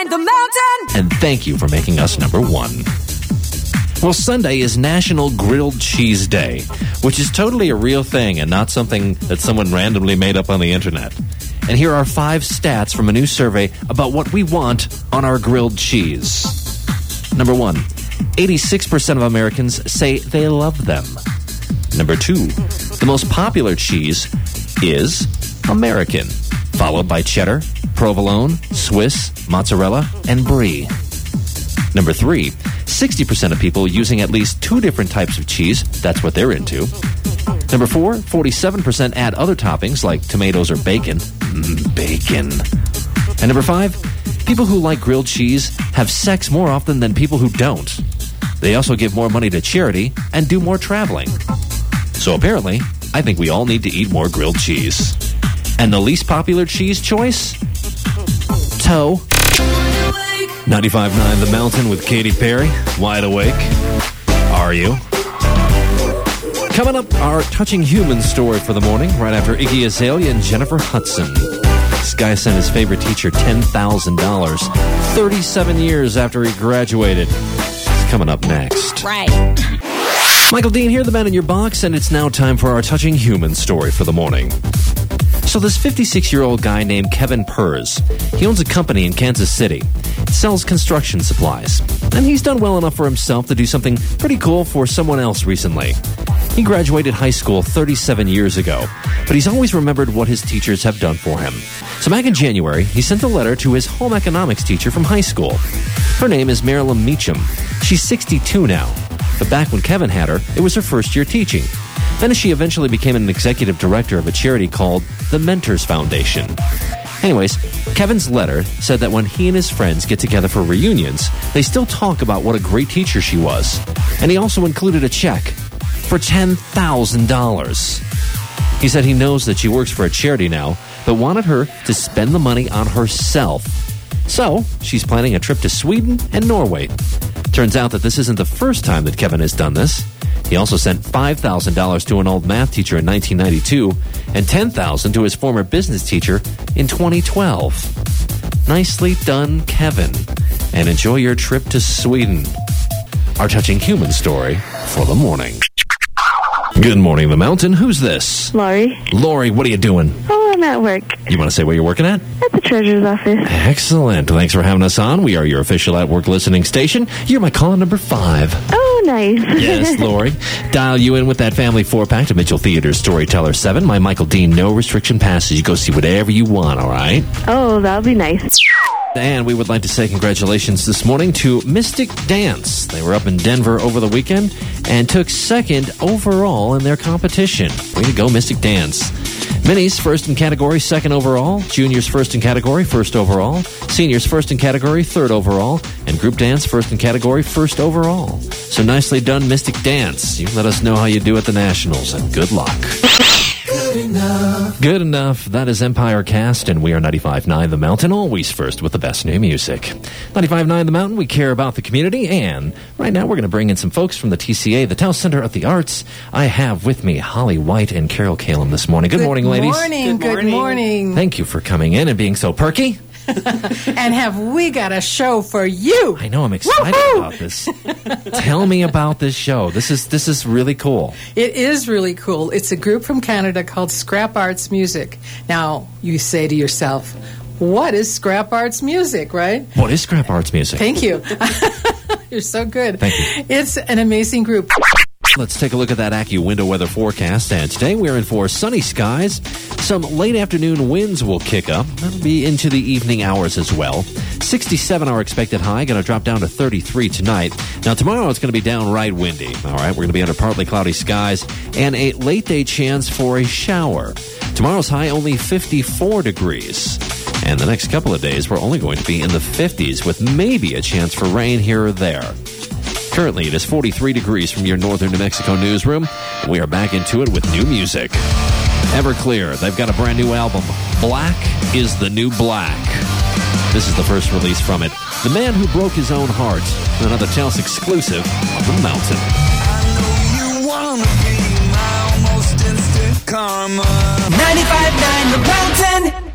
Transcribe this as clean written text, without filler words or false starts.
The Mountain! And thank you for making us number one. Well, Sunday is National Grilled Cheese Day, which is totally a real thing and not something that someone randomly made up on the internet. And here are 5 stats from a new survey about what we want on our grilled cheese. Number 1, 86% of Americans say they love them. Number 2, the most popular cheese is American, followed by cheddar, provolone, Swiss, mozzarella, and brie. Number 3, 60% of people using at least 2 different types of cheese. That's what they're into. Number 4, 47% add other toppings like tomatoes or bacon. Bacon. And number 5, people who like grilled cheese have sex more often than people who don't. They also give more money to charity and do more traveling. So apparently, I think we all need to eat more grilled cheese. And the least popular cheese choice? Toe. 95.9 The Mountain with Katy Perry. Wide awake. Are you? Coming up, our touching human story for the morning, right after Iggy Azalea and Jennifer Hudson. This guy sent his favorite teacher $10,000 37 years after he graduated. It's coming up next. Right. Michael Dean here, the man in your box, and it's now time for our touching human story for the morning. So this 56-year-old guy named Kevin Purz, he owns a company in Kansas City. It sells construction supplies. And he's done well enough for himself to do something pretty cool for someone else recently. He graduated high school 37 years ago, but he's always remembered what his teachers have done for him. So back in January, he sent a letter to his home economics teacher from high school. Her name is Marilyn Meacham. She's 62 now. But back when Kevin had her, it was her first year teaching. Then she eventually became an executive director of a charity called the Mentors Foundation. Anyways, Kevin's letter said that when he and his friends get together for reunions, they still talk about what a great teacher she was. And he also included a check for $10,000. He said he knows that she works for a charity now, but wanted her to spend the money on herself. So, she's planning a trip to Sweden and Norway. Turns out that this isn't the first time that Kevin has done this. He also sent $5,000 to an old math teacher in 1992 and $10,000 to his former business teacher in 2012. Nicely done, Kevin. And enjoy your trip to Sweden. Our touching human story for the morning. Good morning, The Mountain. Who's this? Lori. Lori, what are you doing? Oh, I'm at work. You want to say where you're working at? At the treasurer's office. Excellent. Thanks for having us on. We are your official at-work listening station. You're my caller number 5. Oh, nice. Yes, Lori. Dial you in with that family 4-pack to Mitchell Theater's Storyteller 7. My Michael Dean no restriction passes. You go see whatever you want, all right? Oh, that'll be nice. And we would like to say congratulations this morning to Mystic Dance. They were up in Denver over the weekend and took 2nd overall in their competition. Way to go, Mystic Dance. Minis, 1st in category, 2nd overall. Juniors, 1st in category, 1st overall. Seniors, 1st in category, 3rd overall. And Group Dance, 1st in category, 1st overall. So nicely done, Mystic Dance. You let us know how you do at the Nationals, and good luck. Good enough. Good enough. That is Empire Cast, and we are 95.9 The Mountain, always first with the best new music. 95.9 The Mountain, we care about the community, and right now we're going to bring in some folks from the TCA, the Taos Center of the Arts. I have with me Holly White and Carol Kalem this morning. Good morning, ladies. Good morning. Thank you for coming in and being so perky. And have we got a show for you? I know, I'm excited about this. Tell me about this show. This is really cool. It is really cool. It's a group from Canada called Scrap Arts Music. Now, you say to yourself, what is Scrap Arts Music, right? What is Scrap Arts Music? Thank you. You're so good. Thank you. It's an amazing group. Let's take a look at that AccuWindow weather forecast. And today we're in for sunny skies. Some late afternoon winds will kick up. That'll be into the evening hours as well. 67 our expected high. Going to drop down to 33 tonight. Now tomorrow it's going to be downright windy. All right, we're going to be under partly cloudy skies and a late day chance for a shower. Tomorrow's high only 54 degrees. And the next couple of days we're only going to be in the 50s with maybe a chance for rain here or there. Currently, it is 43 degrees from your northern New Mexico newsroom. We are back into it with new music. Everclear, they've got a brand new album. Black is the New Black. This is the first release from it. The Man Who Broke His Own Heart. Another Taos exclusive on The Mountain. I know you wanna be my almost instant karma. 95.9 The Mountain.